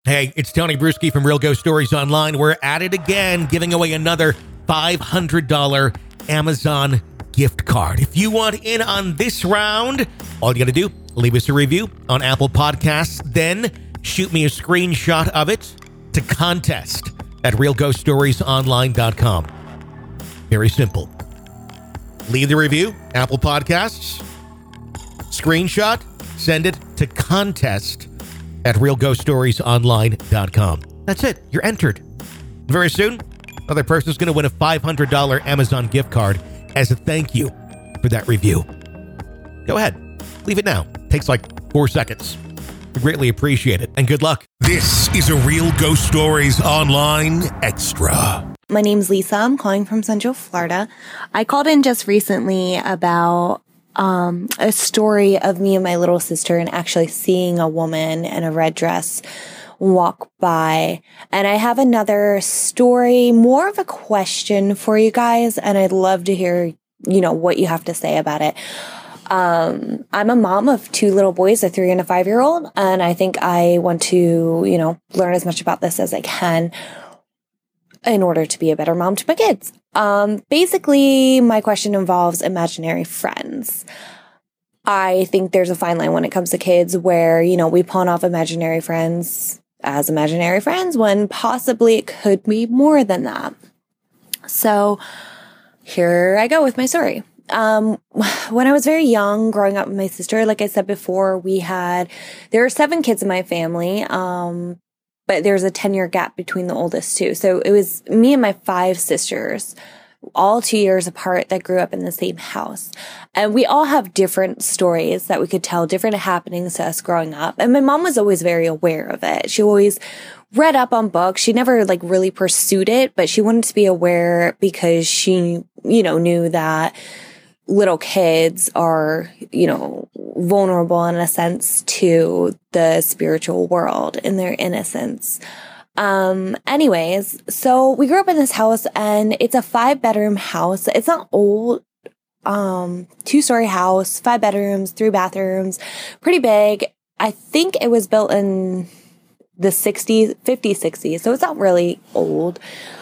Hey, it's Tony Bruschi from Real Ghost Stories Online. We're at it again, giving away another $500 Amazon gift card. If you want in on this round, all you got to do, leave us a review on Apple Podcasts, then shoot me a screenshot of it to contest at realghoststoriesonline.com. Very simple. Leave the review, Apple Podcasts, screenshot, send it to contest at realghoststoriesonline.com. That's it. You're entered. Very soon, another person's going to win a $500 Amazon gift card as a thank you for that review. Go ahead. Leave it now. Takes like 4 seconds. We greatly appreciate it. And good luck. This is a Real Ghost Stories Online Extra. My name's Lisa. I'm calling from Central Florida. I called in just recently about a story of me and my little sister and actually seeing a woman in a red dress walk by. And I have another story, more of a question for you guys, and I'd love to hear, what you have to say about it. I'm a mom of 2 little boys, a 3 and a 5-year-old, and I think I want to, learn as much about this as I can in order to be a better mom to my kids. Basically, my question involves imaginary friends. I think there's a fine line when it comes to kids where, we pawn off imaginary friends as imaginary friends when possibly it could be more than that. So here I go with my story. When I was very young, growing up with my sister, like I said before, there are 7 kids in my family. But there's a 10-year gap between the oldest 2. So it was me and my 5 sisters, all 2 years apart, that grew up in the same house. And we all have different stories that we could tell, different happenings to us growing up. And my mom was always very aware of it. She always read up on books. She never really pursued it, but she wanted to be aware because she, knew that little kids are, vulnerable in a sense to the spiritual world in their innocence. Anyways, so we grew up in this house and it's a 5-bedroom house. It's not old, 2-story house, 5 bedrooms, 3 bathrooms, pretty big. I think it was built in the 50s, 60s. So it's not really old.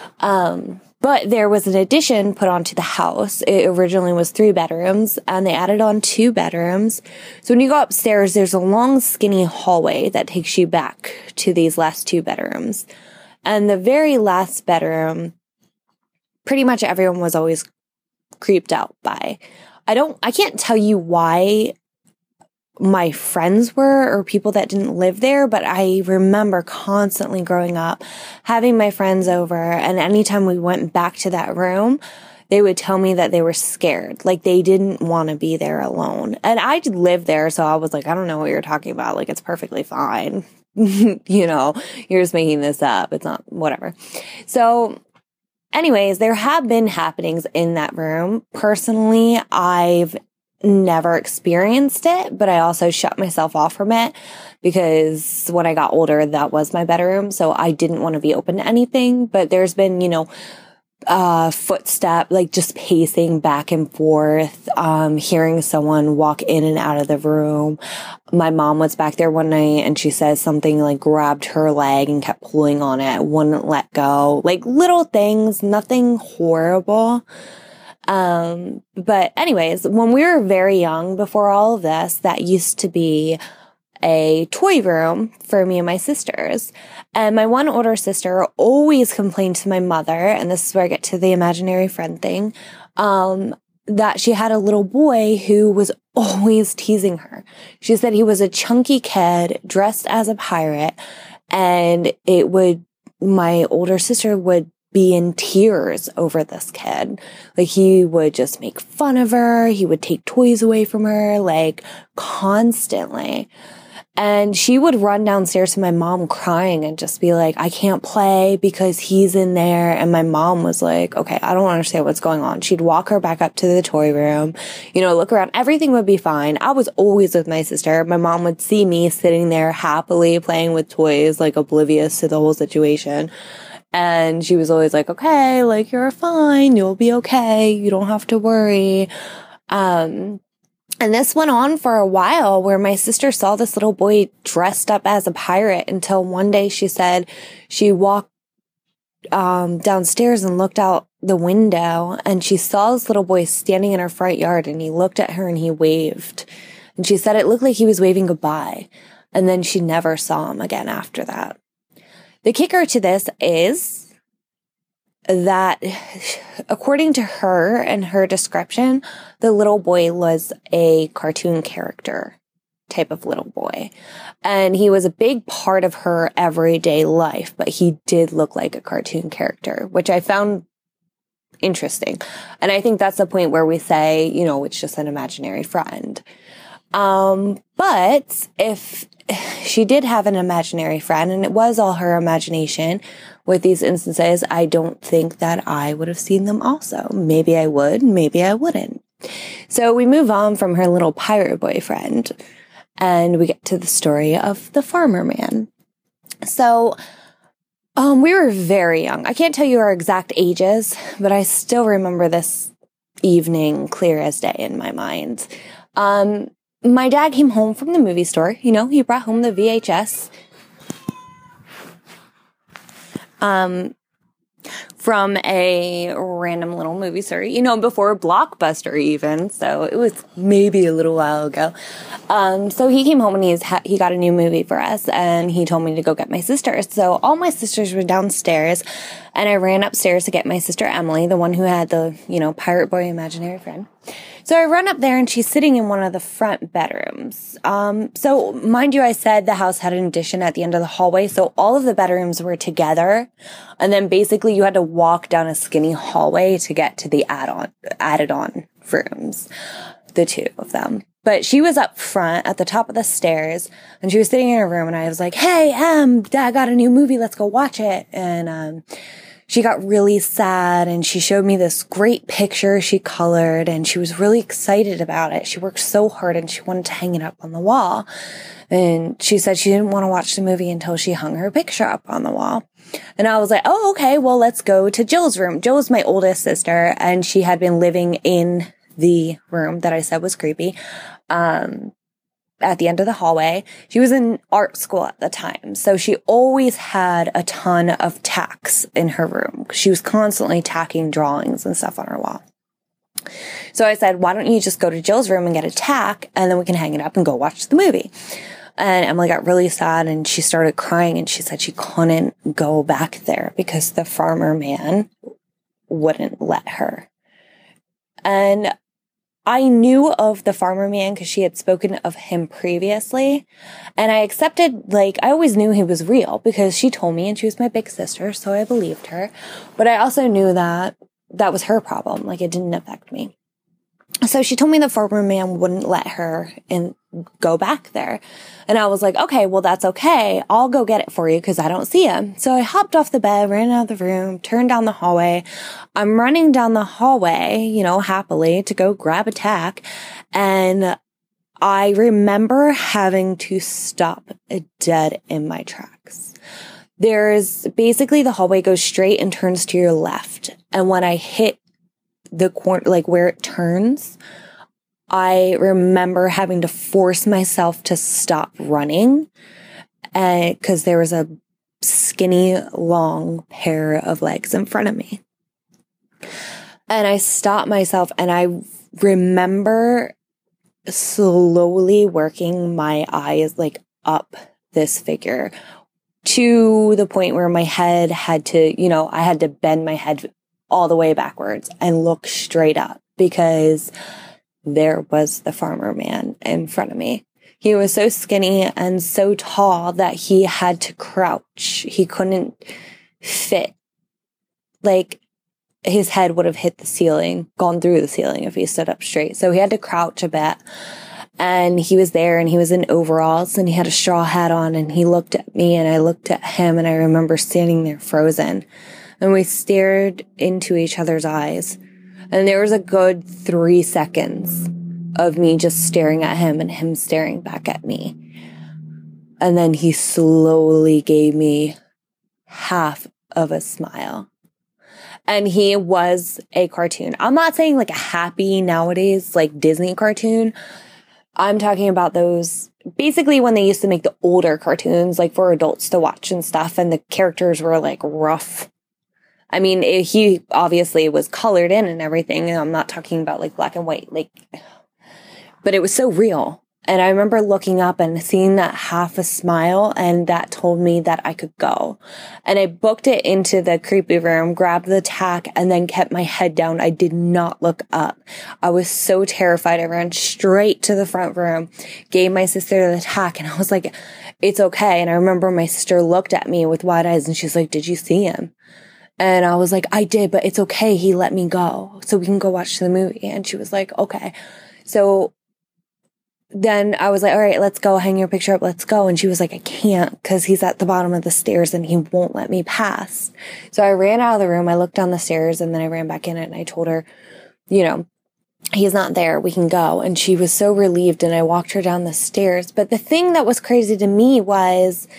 But there was an addition put onto the house. It originally was 3 bedrooms and they added on 2 bedrooms. So when you go upstairs, there's a long skinny hallway that takes you back to these last 2 bedrooms. And the very last bedroom, pretty much everyone was always creeped out by. I can't tell you why my friends were or people that didn't live there, but I remember constantly growing up having my friends over, and anytime we went back to that room, they would tell me that they were scared, like they didn't want to be there alone. And I lived there, so I was like, I don't know what you're talking about. Like, it's perfectly fine. You're just making this up. It's not, whatever. So anyways, there have been happenings in that room. Personally, I've never experienced it, but I also shut myself off from it because when I got older, that was my bedroom. So I didn't want to be open to anything, but there's been, footstep, like just pacing back and forth, hearing someone walk in and out of the room. My mom was back there one night and she says something like grabbed her leg and kept pulling on it, wouldn't let go, like little things, nothing horrible. But anyways, when we were very young, before all of this, that used to be a toy room for me and my sisters. And my one older sister always complained to my mother, and this is where I get to the imaginary friend thing, that she had a little boy who was always teasing her. She said he was a chunky kid dressed as a pirate, and my older sister would be in tears over this kid. Like, he would just make fun of her. He would take toys away from her, like, constantly. And she would run downstairs to my mom crying and just be like, I can't play because he's in there. And my mom was like, okay, I don't understand what's going on. She'd walk her back up to the toy room, look around. Everything would be fine. I was always with my sister. My mom would see me sitting there happily playing with toys, like oblivious to the whole situation. And she was always like, okay, like, you're fine. You'll be okay. You don't have to worry. And this went on for a while where my sister saw this little boy dressed up as a pirate until one day she said she walked downstairs and looked out the window and she saw this little boy standing in her front yard and he looked at her and he waved. And she said it looked like he was waving goodbye. And then she never saw him again after that. The kicker to this is that according to her and her description, the little boy was a cartoon character type of little boy. And he was a big part of her everyday life, but he did look like a cartoon character, which I found interesting. And I think that's the point where we say, you know, it's just an imaginary friend. But if she did have an imaginary friend and it was all her imagination with these instances, I don't think that I would have seen them also. Maybe I would, maybe I wouldn't. So we move on from her little pirate boyfriend and we get to the story of the farmer man. So, we were very young. I can't tell you our exact ages, but I still remember this evening clear as day in my mind. My dad came home from the movie store. You know, he brought home the VHS from a random little movie store, you know, before Blockbuster even. So it was maybe a little while ago. So he came home and he got a new movie for us and he told me to go get my sisters. So all my sisters were downstairs and I ran upstairs to get my sister Emily, the one who had the, you know, pirate boy imaginary friend. So I run up there and she's sitting in one of the front bedrooms. So mind you, I said the house had an addition at the end of the hallway. So all of the bedrooms were together. And then basically you had to walk down a skinny hallway to get to the added on rooms, the two of them. But she was up front at the top of the stairs and she was sitting in her room and I was like, hey, Dad got a new movie. Let's go watch it. And, she got really sad and she showed me this great picture she colored and she was really excited about it. She worked so hard and she wanted to hang it up on the wall. And she said she didn't want to watch the movie until she hung her picture up on the wall. And I was like, oh, okay, well, let's go to Jill's room. Jill was my oldest sister and she had been living in the room that I said was creepy. At the end of the hallway. She was in art school at the time. So she always had a ton of tacks in her room. She was constantly tacking drawings and stuff on her wall. So I said, why don't you just go to Jill's room and get a tack and then we can hang it up and go watch the movie. And Emily got really sad and she started crying and she said she couldn't go back there because the farmer man wouldn't let her. And I knew of the farmer man because she had spoken of him previously. And I accepted, I always knew he was real because she told me and she was my big sister. So I believed her. But I also knew that that was her problem. It didn't affect me. So she told me the farmer man wouldn't let her go back there. And I was like, okay, well, that's okay. I'll go get it for you because I don't see him. So I hopped off the bed, ran out of the room, turned down the hallway. I'm running down the hallway, happily to go grab a tack. And I remember having to stop dead in my tracks. There's basically the hallway goes straight and turns to your left. And when I hit the corner, where it turns, I remember having to force myself to stop running because there was a skinny, long pair of legs in front of me. And I stopped myself and I remember slowly working my eyes up this figure to the point where my head had to, I had to bend my head all the way backwards and look straight up because there was the farmer man in front of me. He was so skinny and so tall that he had to crouch. He couldn't fit. His head would have hit the ceiling, gone through the ceiling if he stood up straight. So he had to crouch a bit. And he was there and he was in overalls and he had a straw hat on and he looked at me and I looked at him and I remember standing there frozen. And we stared into each other's eyes. And there was a good 3 seconds of me just staring at him and him staring back at me. And then he slowly gave me half of a smile. And he was a cartoon. I'm not saying a happy nowadays, Disney cartoon, I'm talking about those basically when they used to make the older cartoons, like for adults to watch and stuff, and the characters were like rough. I mean, he obviously was colored in and everything. And I'm not talking about like black and white, like, but it was so real. And I remember looking up and seeing that half a smile, and that told me that I could go. And I booked it into the creepy room, grabbed the tack, and then kept my head down. I did not look up. I was so terrified. I ran straight to the front room, gave my sister the tack, and I was like, it's okay. And I remember my sister looked at me with wide eyes, and she's like, did you see him? And I was like, I did, but it's okay. He let me go so we can go watch the movie. And she was like, okay. So then I was like, all right, let's go, hang your picture up, let's go. And she was like, I can't because he's at the bottom of the stairs and he won't let me pass. So I ran out of the room, I looked down the stairs, and then I ran back in it, and I told her, you know, he's not there, we can go. And she was so relieved, and I walked her down the stairs. But the thing that was crazy to me was,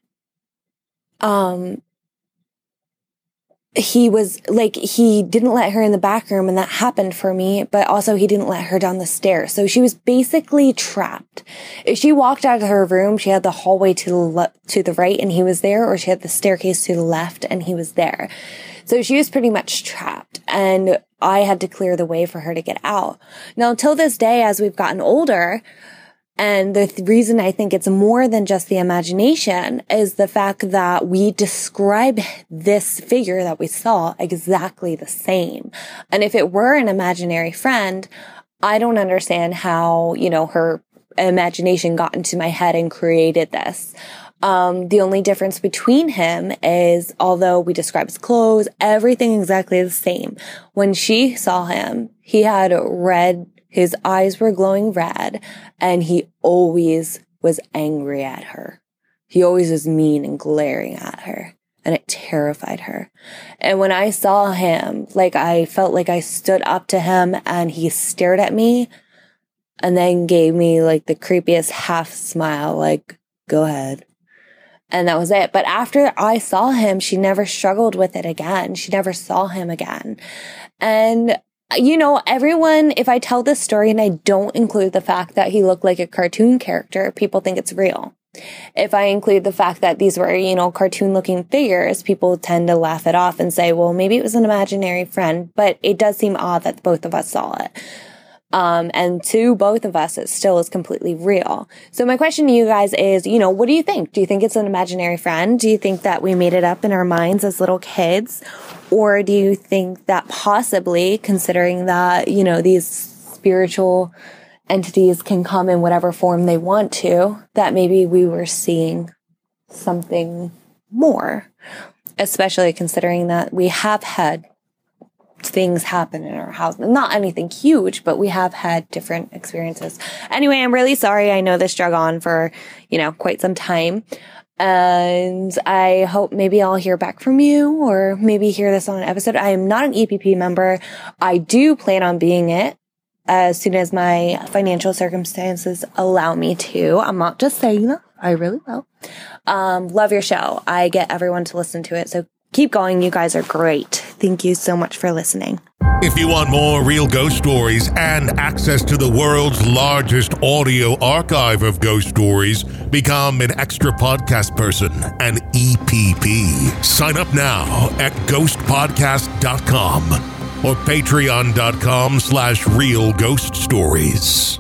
he was like, he didn't let her in the back room, and that happened for me, but also he didn't let her down the stairs. So she was basically trapped. If she walked out of her room, she had the hallway to the right and he was there, or she had the staircase to the left and he was there. So she was pretty much trapped, and I had to clear the way for her to get out. Now, till this day, as we've gotten older, and the reason I think it's more than just the imagination is the fact that we describe this figure that we saw exactly the same. And if it were an imaginary friend, I don't understand how, you know, her imagination got into my head and created this. The only difference between him is, although we describe his clothes, everything exactly the same. When she saw him, he had his eyes were glowing red, and he always was angry at her. He always was mean and glaring at her, and it terrified her. And when I saw him, like, I felt like I stood up to him, and he stared at me and then gave me like the creepiest half smile, like, go ahead. And that was it. But after I saw him, she never struggled with it again. She never saw him again. And you know, everyone, if I tell this story and I don't include the fact that he looked like a cartoon character, people think it's real. If I include the fact that these were, you know, cartoon looking figures, people tend to laugh it off and say, well, maybe it was an imaginary friend, but it does seem odd that both of us saw it. And to both of us, it still is completely real. So my question to you guys is, you know, what do you think? Do you think it's an imaginary friend? Do you think that we made it up in our minds as little kids? Or do you think that possibly, considering that, you know, these spiritual entities can come in whatever form they want to, that maybe we were seeing something more, especially considering that we have had things happen in our house. Not anything huge, but we have had different experiences. Anyway, I'm really sorry. I know this drug on for, you know, quite some time. And I hope maybe I'll hear back from you, or maybe hear this on an episode. I am not an EPP member. I do plan on being it as soon as my financial circumstances allow me to. I'm not just saying that. I really will. Love your show. I get everyone to listen to it. So keep going. You guys are great. Thank you so much for listening. If you want more real ghost stories and access to the world's largest audio archive of ghost stories, become an extra podcast person, an EPP. Sign up now at ghostpodcast.com or patreon.com/realghoststories.